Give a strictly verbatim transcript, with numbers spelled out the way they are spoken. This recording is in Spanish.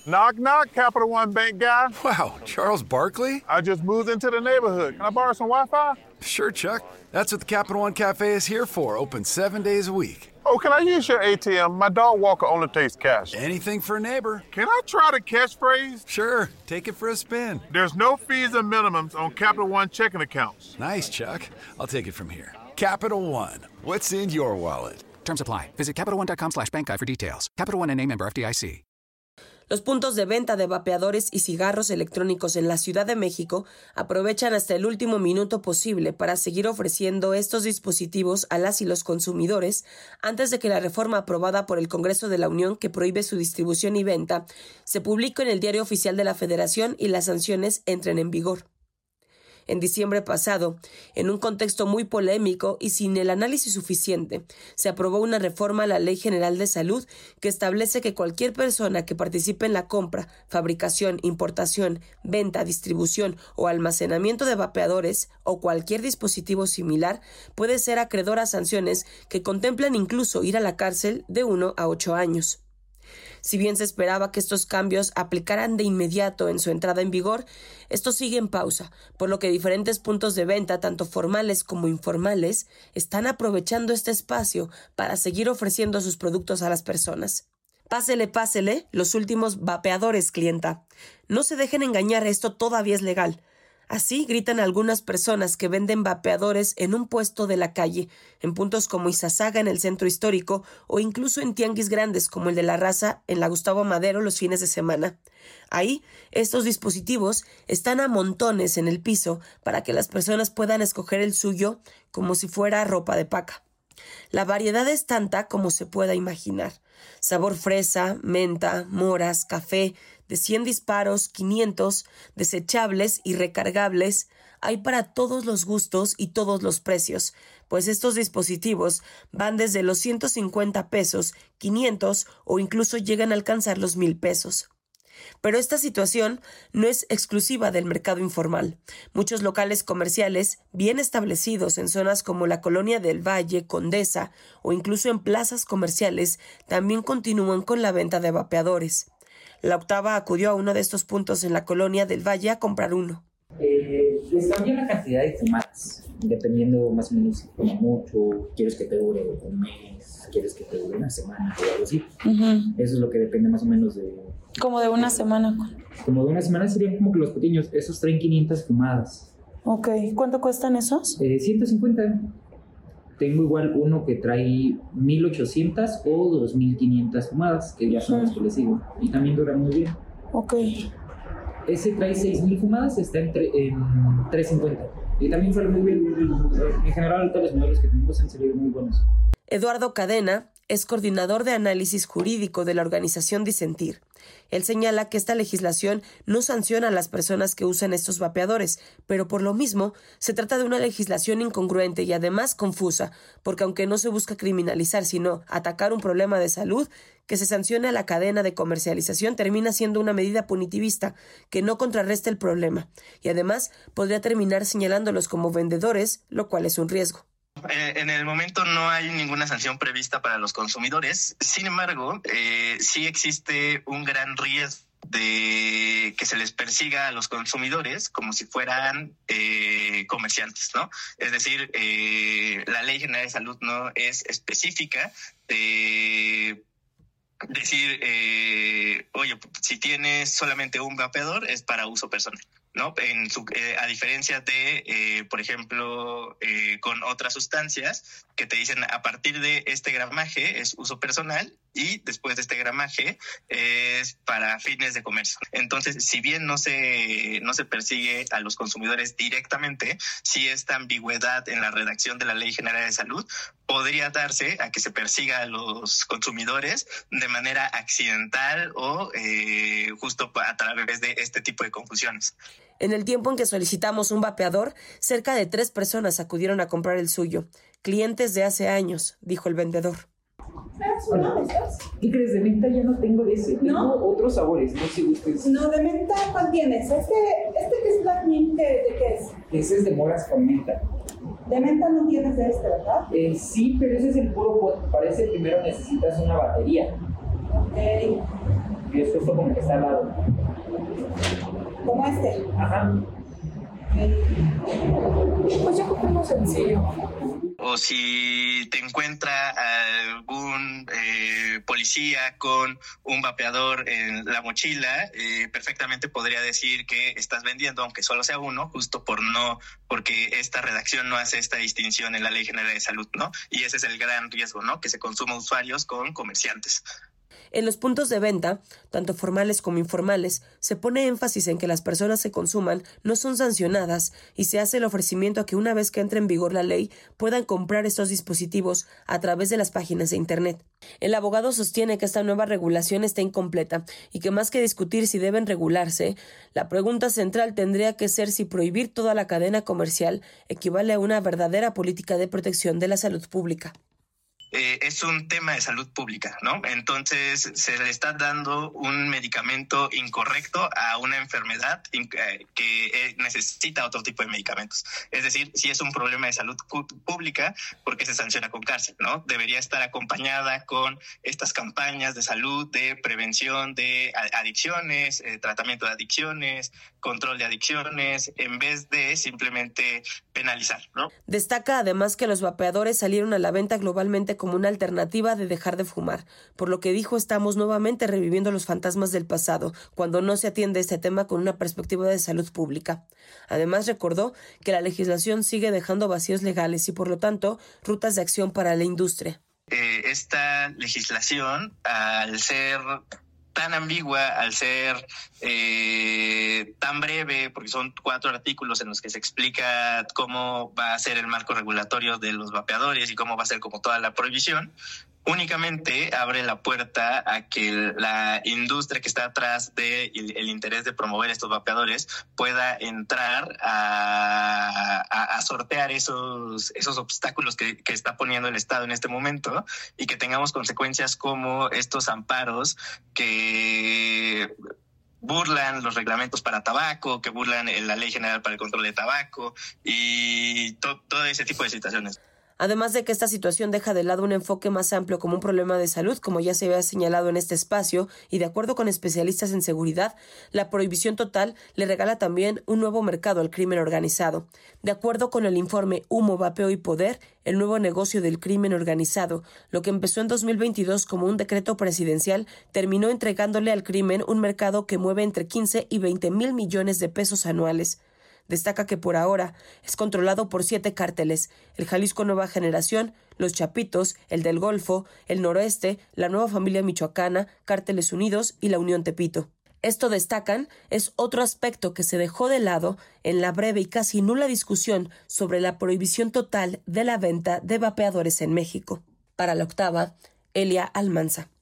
Knock, knock, Capital One Bank guy. Wow, Charles Barkley? I just moved into the neighborhood. Can I borrow some Wi-Fi? Sure, Chuck. That's what the Capital One Cafe is here for, open seven days a week. Oh, can I use your A T M? My dog Walker only takes cash. Anything for a neighbor. Can I try the catchphrase? Sure, take it for a spin. There's no fees or minimums on Capital One checking accounts. Nice, Chuck. I'll take it from here. Capital One, what's in your wallet? Terms apply. Visit CapitalOne.com slash bank guide for details. Capital One N A member F D I C. Los puntos de venta de vapeadores y cigarros electrónicos en la Ciudad de México aprovechan hasta el último minuto posible para seguir ofreciendo estos dispositivos a las y los consumidores antes de que la reforma aprobada por el Congreso de la Unión que prohíbe su distribución y venta se publique en el Diario Oficial de la Federación y las sanciones entren en vigor. En diciembre pasado, en un contexto muy polémico y sin el análisis suficiente, se aprobó una reforma a la Ley General de Salud que establece que cualquier persona que participe en la compra, fabricación, importación, venta, distribución o almacenamiento de vapeadores o cualquier dispositivo similar puede ser acreedor a sanciones que contemplan incluso ir a la cárcel de uno a ocho años. Si bien se esperaba que estos cambios aplicaran de inmediato en su entrada en vigor, esto sigue en pausa, por lo que diferentes puntos de venta, tanto formales como informales, están aprovechando este espacio para seguir ofreciendo sus productos a las personas. Pásele, pásele, los últimos vapeadores, clienta. No se dejen engañar, esto todavía es legal. Así gritan algunas personas que venden vapeadores en un puesto de la calle, en puntos como Izazaga en el centro histórico o incluso en tianguis grandes como el de La Raza en la Gustavo Madero los fines de semana. Ahí, estos dispositivos están a montones en el piso para que las personas puedan escoger el suyo como si fuera ropa de paca. La variedad es tanta como se pueda imaginar. Sabor fresa, menta, moras, café, de cien disparos, quinientos, desechables y recargables, hay para todos los gustos y todos los precios, pues estos dispositivos van desde los ciento cincuenta pesos, quinientos o incluso llegan a alcanzar los mil pesos. Pero esta situación no es exclusiva del mercado informal. Muchos locales comerciales, bien establecidos en zonas como la Colonia del Valle, Condesa o incluso en plazas comerciales, también continúan con la venta de vapeadores. La Octava acudió a uno de estos puntos en la Colonia del Valle a comprar uno. Eh, les cambia la cantidad de fumadas, dependiendo más o menos si fumas mucho, quieres que te dure un mes, quieres que te dure una semana o algo así. Uh-huh. Eso es lo que depende más o menos de... Como de una semana. Como de una semana serían como que los pequeños, esos traen quinientas fumadas. Ok, ¿cuánto cuestan esos? Eh, ciento cincuenta. Tengo igual uno que trae mil ochocientas o dos mil quinientas fumadas, que ya son uh-huh. los que le sigo. Y también duran muy bien. Ok. Ese trae seis mil fumadas, está en, tre- en trescientos cincuenta. Y también fueron muy bien. En general, todos los modelos que tenemos han salido muy buenos. Eduardo Cadena es coordinador de análisis jurídico de la organización Disentir. Él señala que esta legislación no sanciona a las personas que usan estos vapeadores, pero por lo mismo se trata de una legislación incongruente y además confusa, porque aunque no se busca criminalizar sino atacar un problema de salud, que se sancione a la cadena de comercialización termina siendo una medida punitivista que no contrarresta el problema y además podría terminar señalándolos como vendedores, lo cual es un riesgo. Eh, en el momento no hay ninguna sanción prevista para los consumidores. Sin embargo, eh, sí existe un gran riesgo de que se les persiga a los consumidores como si fueran eh, comerciantes, ¿no? Es decir, eh, la Ley General de Salud no es específica de decir, eh, oye, si tienes solamente un vapeador es para uso personal, ¿no? En su, eh, a diferencia de, eh, por ejemplo, eh, con otras sustancias que te dicen a partir de este gramaje es uso personal y después de este gramaje es para fines de comercio. Entonces, si bien no se, no se persigue a los consumidores directamente, sí esta ambigüedad en la redacción de la Ley General de Salud podría darse a que se persiga a los consumidores de manera accidental o eh, justo a través de este tipo de confusiones. En el tiempo en que solicitamos un vapeador, cerca de tres personas acudieron a comprar el suyo. Clientes de hace años, dijo el vendedor. Hola. ¿Qué crees? De menta ya no tengo de ese. Tengo ¿No? otros sabores, no sé si ustedes. No, de menta, ¿cuál tienes? Este, este que es Black Mint, ¿de, ¿de qué es? Ese es de moras con menta. De menta no tienes de este, ¿verdad? Eh, sí, pero ese es el puro pot. Para ese primero necesitas una batería. Ok. Y estos son justo como el que está al lado. Como este. Ajá. Pues yo creo que no es sencillo. O si te encuentra algún eh, policía con un vapeador en la mochila, eh, perfectamente podría decir que estás vendiendo, aunque solo sea uno, justo por no, porque esta redacción no hace esta distinción en la Ley General de Salud, ¿no? Y ese es el gran riesgo, ¿no? Que se consuma usuarios con comerciantes. En los puntos de venta, tanto formales como informales, se pone énfasis en que las personas que consuman no son sancionadas y se hace el ofrecimiento a que una vez que entre en vigor la ley puedan comprar estos dispositivos a través de las páginas de Internet. El abogado sostiene que esta nueva regulación está incompleta y que más que discutir si deben regularse, la pregunta central tendría que ser si prohibir toda la cadena comercial equivale a una verdadera política de protección de la salud pública. Eh, es un tema de salud pública, ¿no? Entonces se le está dando un medicamento incorrecto a una enfermedad eh, que eh, necesita otro tipo de medicamentos. Es decir, si es un problema de salud pu- pública, ¿por qué se sanciona con cárcel, no? Debería estar acompañada con estas campañas de salud, de prevención de adicciones, eh, tratamiento de adicciones, control de adicciones, en vez de simplemente penalizar, ¿no? Destaca además que los vapeadores salieron a la venta globalmente como una alternativa de dejar de fumar, por lo que dijo estamos nuevamente reviviendo los fantasmas del pasado cuando no se atiende este tema con una perspectiva de salud pública. Además recordó que la legislación sigue dejando vacíos legales y por lo tanto rutas de acción para la industria. Eh, esta legislación, al ser tan ambigua, al ser eh, tan breve, porque son cuatro artículos en los que se explica cómo va a ser el marco regulatorio de los vapeadores y cómo va a ser como toda la prohibición, únicamente abre la puerta a que la industria que está atrás del de el interés de promover estos vapeadores pueda entrar a, a, a sortear esos, esos obstáculos que, que está poniendo el Estado en este momento y que tengamos consecuencias como estos amparos que burlan los reglamentos para tabaco, que burlan la Ley General para el Control de Tabaco y to, todo ese tipo de situaciones. Además de que esta situación deja de lado un enfoque más amplio como un problema de salud, como ya se había señalado en este espacio, y de acuerdo con especialistas en seguridad, la prohibición total le regala también un nuevo mercado al crimen organizado. De acuerdo con el informe Humo, Vapeo y Poder, el nuevo negocio del crimen organizado, lo que empezó en dos mil veintidós como un decreto presidencial, terminó entregándole al crimen un mercado que mueve entre quince y veinte mil millones de pesos anuales. Destaca que por ahora es controlado por siete cárteles: el Jalisco Nueva Generación, los Chapitos, el del Golfo, el Noroeste, la Nueva Familia Michoacana, Cárteles Unidos y la Unión Tepito. Esto, destacan, es otro aspecto que se dejó de lado en la breve y casi nula discusión sobre la prohibición total de la venta de vapeadores en México. Para La Octava, Elia Almanza.